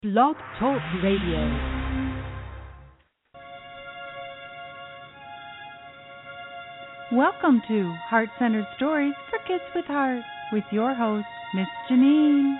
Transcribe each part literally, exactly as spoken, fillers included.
Blog Talk Radio. Welcome to Heart-Centered Stories for Kids with Heart with your host, Miss Janine.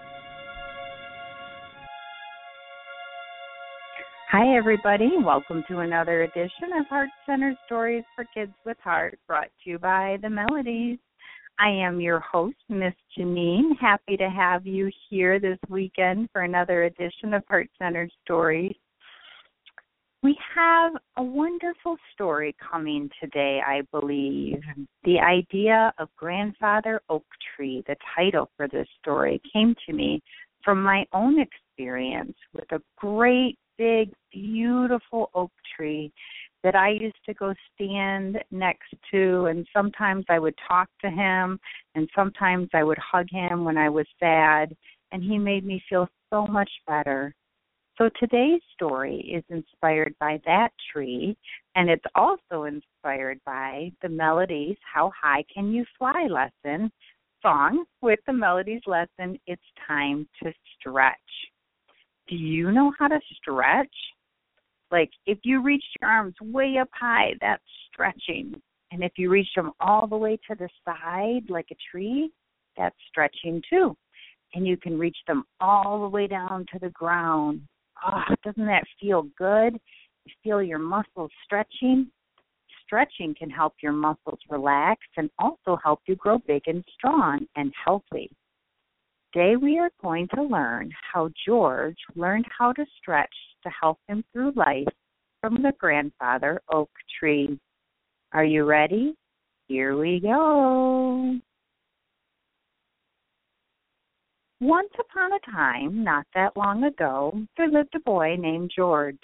Hi, everybody. Welcome to another edition of Heart-Centered Stories for Kids with Heart, brought to you by The Melodies. I am your host, Miss Janine. Happy to have you here this weekend for another edition of Heart-Centered Stories. We have a wonderful story coming today, I believe. The idea of Grandfather Oak Tree, the title for this story, came to me from my own experience with a great, big, beautiful oak tree that I used to go stand next to, and sometimes I would talk to him, and sometimes I would hug him when I was sad, and he made me feel so much better. So today's story is inspired by that tree, and it's also inspired by the Melodies How High Can You Fly lesson song. With the Melodies lesson, it's time to stretch. Do you know how to stretch? Like, if you reach your arms way up high, that's stretching. And if you reach them all the way to the side, like a tree, that's stretching too. And you can reach them all the way down to the ground. Oh, doesn't that feel good? You feel your muscles stretching. Stretching can help your muscles relax and also help you grow big and strong and healthy. Today we are going to learn how George learned how to stretch to help him through life from the Grandfather Oak Tree. Are you ready? Here we go. Once upon a time, not that long ago, there lived a boy named George.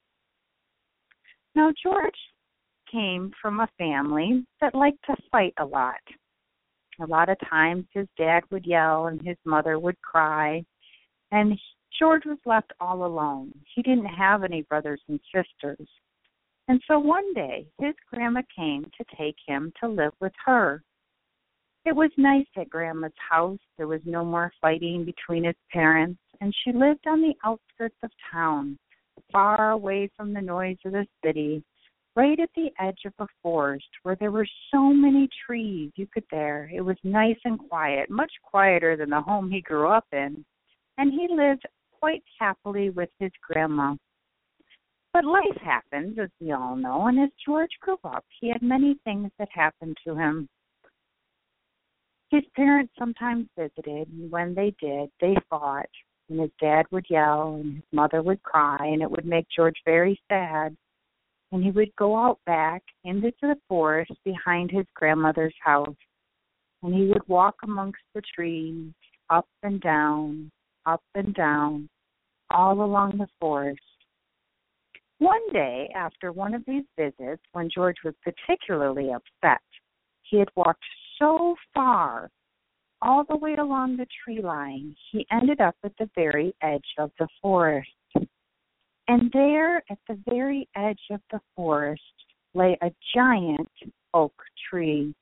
Now, George came from a family that liked to fight a lot. A lot of times his dad would yell and his mother would cry, and George was left all alone. He didn't have any brothers and sisters. And so one day his grandma came to take him to live with her. It was nice at Grandma's house. There was no more fighting between his parents, and she lived on the outskirts of town, far away from the noise of the city, right at the edge of a forest where there were so many trees you could there. It was nice and quiet, much quieter than the home he grew up in, and he lived quite happily with his grandma. But life happens, as we all know, and as George grew up, he had many things that happened to him. His parents sometimes visited, and when they did, they fought, and his dad would yell, and his mother would cry, and it would make George very sad. And he would go out back into the forest behind his grandmother's house, and he would walk amongst the trees, up and down, up and down, all along the forest. One day, after one of these visits, when George was particularly upset, he had walked so far, all the way along the tree line, he ended up at the very edge of the forest. And there, at the very edge of the forest, lay a giant oak tree.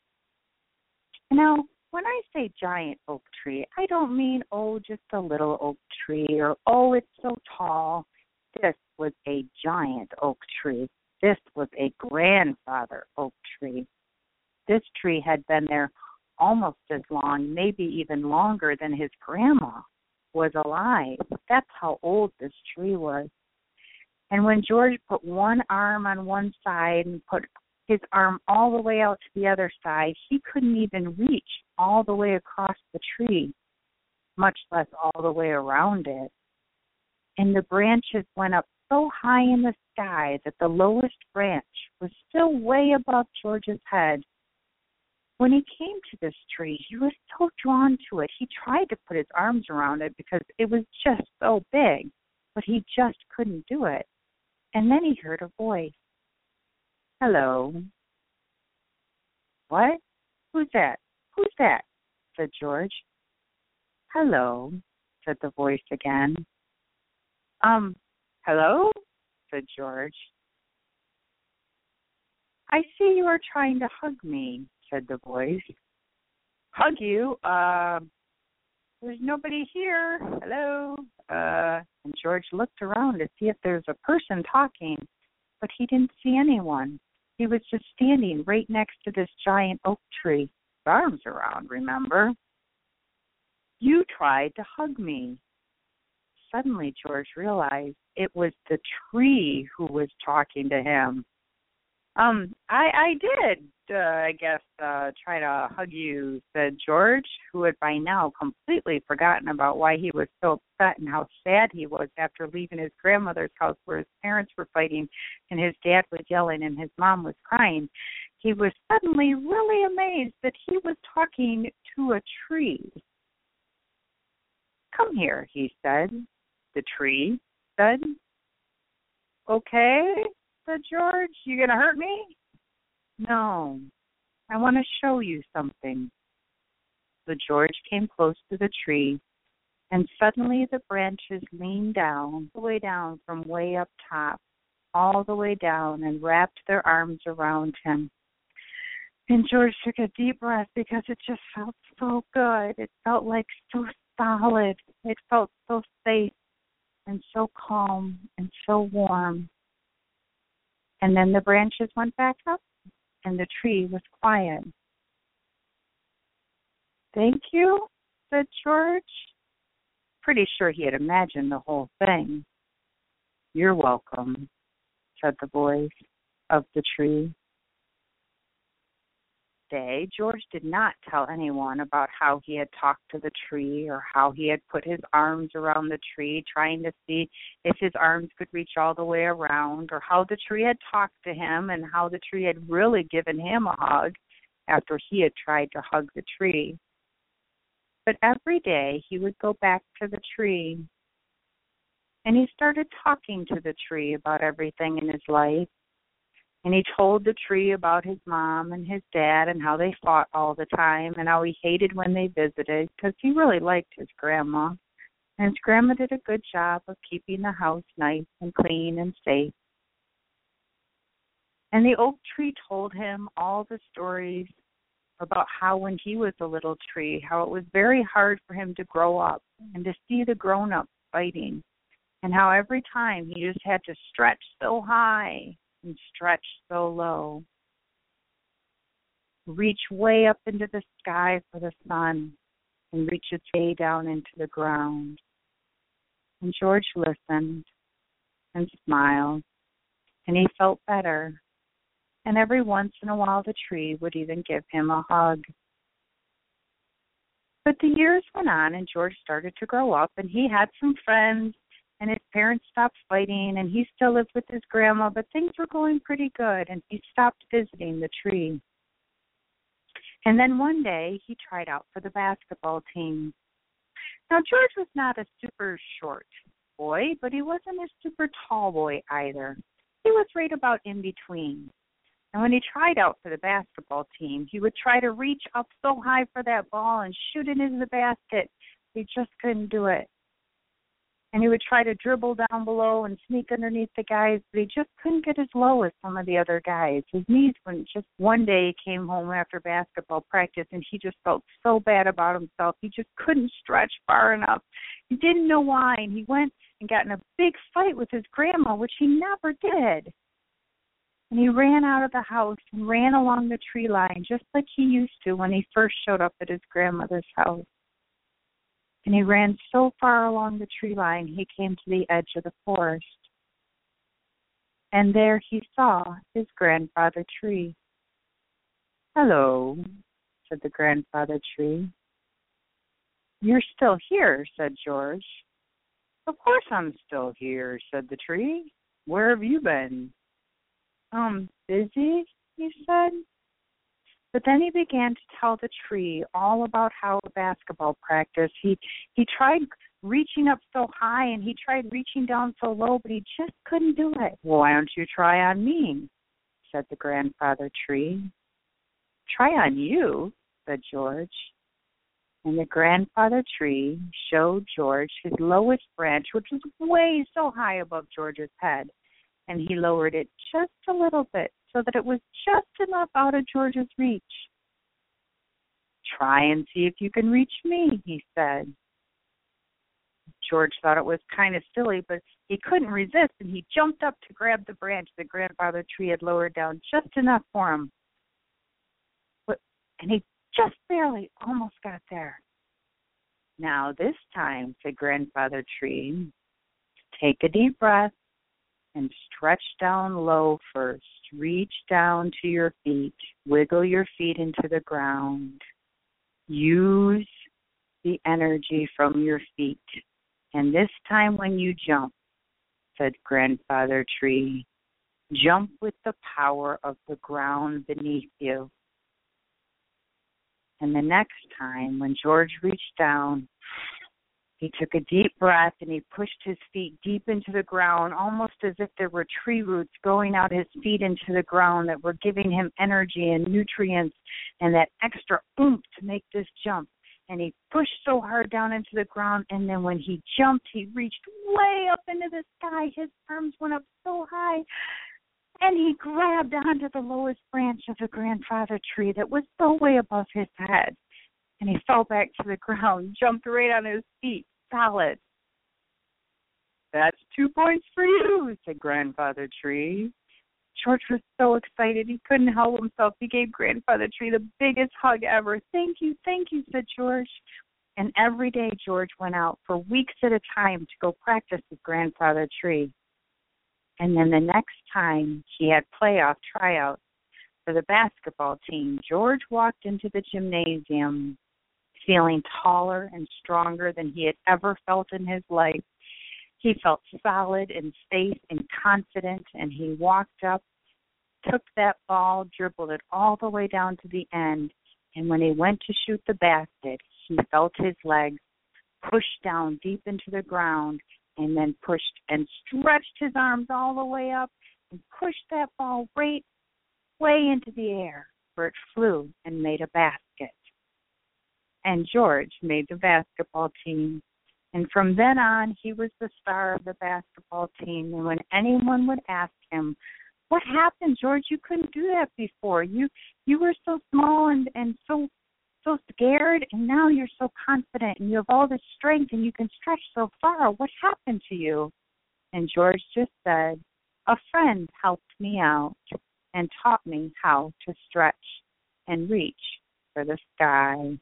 Now, when I say giant oak tree, I don't mean, oh, just a little oak tree, or, oh, it's so tall. This was a giant oak tree. This was a grandfather oak tree. This tree had been there almost as long, maybe even longer than his grandma was alive. That's how old this tree was. And when George put one arm on one side and put his arm all the way out to the other side, he couldn't even reach all the way across the tree, much less all the way around it. And the branches went up so high in the sky that the lowest branch was still way above George's head. When he came to this tree, he was so drawn to it. He tried to put his arms around it because it was just so big, but he just couldn't do it. And then he heard a voice. Hello. What? Who's that? Who's that? Said George. Hello, said the voice again. Um, hello? Said George. I see you are trying to hug me, said the voice. Hug you? Uh, There's nobody here. Hello? Uh, and George looked around to see if there's a person talking, but he didn't see anyone. He was just standing right next to this giant oak tree, with arms around, remember? You tried to hug me. Suddenly, George realized it was the tree who was talking to him. Um, I, I did, uh, I guess, uh, try to hug you, said George, who had by now completely forgotten about why he was so upset and how sad he was after leaving his grandmother's house where his parents were fighting and his dad was yelling and his mom was crying. He was suddenly really amazed that he was talking to a tree. Come here, he said. The tree said. Okay, said George. You going to hurt me? No, I want to show you something. So George came close to the tree, and suddenly the branches leaned down, all the way down from way up top, all the way down, and wrapped their arms around him. And George took a deep breath because it just felt so good. It felt like so solid. It felt so safe and so calm and so warm. And then the branches went back up, and the tree was quiet. Thank you, said George. Pretty sure he had imagined the whole thing. You're welcome, said the voice of the tree. Day, George did not tell anyone about how he had talked to the tree or how he had put his arms around the tree trying to see if his arms could reach all the way around, or how the tree had talked to him and how the tree had really given him a hug after he had tried to hug the tree. But every day he would go back to the tree, and he started talking to the tree about everything in his life. And he told the tree about his mom and his dad and how they fought all the time and how he hated when they visited because he really liked his grandma. And his grandma did a good job of keeping the house nice and clean and safe. And the oak tree told him all the stories about how when he was a little tree, how it was very hard for him to grow up and to see the grown-ups fighting, and how every time he just had to stretch so high and stretch so low. Reach way up into the sky for the sun and reach its way down into the ground. And George listened and smiled, and he felt better. And every once in a while the tree would even give him a hug. But the years went on, and George started to grow up, and he had some friends, and his parents stopped fighting, and he still lived with his grandma, but things were going pretty good, and he stopped visiting the tree. And then one day, he tried out for the basketball team. Now, George was not a super short boy, but he wasn't a super tall boy either. He was right about in between. And when he tried out for the basketball team, he would try to reach up so high for that ball and shoot it into the basket. He just couldn't do it. And he would try to dribble down below and sneak underneath the guys, but he just couldn't get as low as some of the other guys. His knees wouldn't. Just one day he came home after basketball practice, and he just felt so bad about himself. He just couldn't stretch far enough. He didn't know why, and he went and got in a big fight with his grandma, which he never did. And he ran out of the house and ran along the tree line just like he used to when he first showed up at his grandmother's house. And he ran so far along the tree line, he came to the edge of the forest. And there he saw his grandfather tree. "Hello," said the grandfather tree. "You're still here," said George. "Of course I'm still here," said the tree. "Where have you been?" Um, busy, he said. But then he began to tell the tree all about how at basketball practice he he tried reaching up so high and he tried reaching down so low, but he just couldn't do it. "Well, why don't you try on me?" said the grandfather tree. "Try on you," said George. And the grandfather tree showed George his lowest branch, which was way so high above George's head. And he lowered it just a little bit so that it was just enough out of George's reach. "Try and see if you can reach me," he said. George thought it was kind of silly, but he couldn't resist, and he jumped up to grab the branch the grandfather tree had lowered down just enough for him. But, and he just barely almost got there. Now this time, said Grandfather Tree, take a deep breath and stretch down low first. Reach down to your feet. Wiggle your feet into the ground. Use the energy from your feet. And this time when you jump, said Grandfather Tree, jump with the power of the ground beneath you. And the next time when George reached down, he took a deep breath and he pushed his feet deep into the ground, almost as if there were tree roots going out his feet into the ground that were giving him energy and nutrients and that extra oomph to make this jump. And he pushed so hard down into the ground, and then when he jumped, he reached way up into the sky. His arms went up so high, and he grabbed onto the lowest branch of the grandfather tree that was so way above his head. And he fell back to the ground, jumped right on his feet, solid. That's two points for you, said Grandfather Tree. George was so excited he couldn't help himself. He gave Grandfather Tree the biggest hug ever. Thank you, thank you, said George. And every day George went out for weeks at a time to go practice with Grandfather Tree. And then the next time he had playoff tryouts for the basketball team, George walked into the gymnasium feeling taller and stronger than he had ever felt in his life. He felt solid and safe and confident, and he walked up, took that ball, dribbled it all the way down to the end, and when he went to shoot the basket, he felt his legs push down deep into the ground and then pushed and stretched his arms all the way up and pushed that ball right way into the air where it flew and made a basket. And George made the basketball team. And from then on, he was the star of the basketball team. And when anyone would ask him, what happened, George? You couldn't do that before. You you were so small and, and so so scared, and now you're so confident, and you have all this strength, and you can stretch so far. What happened to you? And George just said, a friend helped me out and taught me how to stretch and reach for the sky.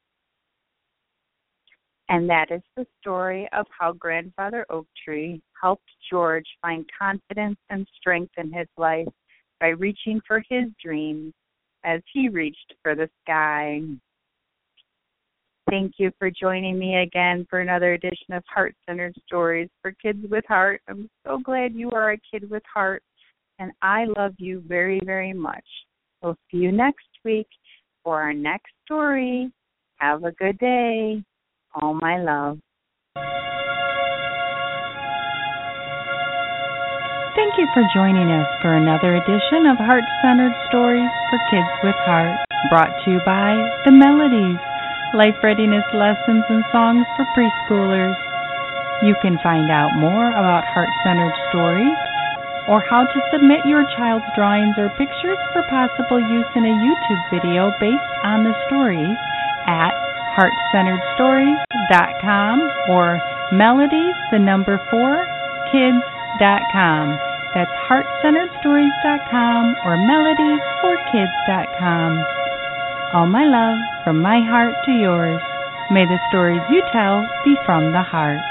And that is the story of how Grandfather Oak Tree helped George find confidence and strength in his life by reaching for his dreams as he reached for the sky. Thank you for joining me again for another edition of Heart-Centered Stories for Kids with Heart. I'm so glad you are a kid with heart, and I love you very, very much. We'll see you next week for our next story. Have a good day. All my love. Thank you for joining us for another edition of Heart-Centered Stories for Kids with Heart, brought to you by The Melodies, life readiness lessons and songs for preschoolers. You can find out more about Heart-Centered Stories or how to submit your child's drawings or pictures for possible use in a YouTube video based on the stories at heart centered stories dot com or melodies, the number four, kids dot com. That's heart centered stories dot com or melodies for kids dot com. All my love, from my heart to yours. May the stories you tell be from the heart.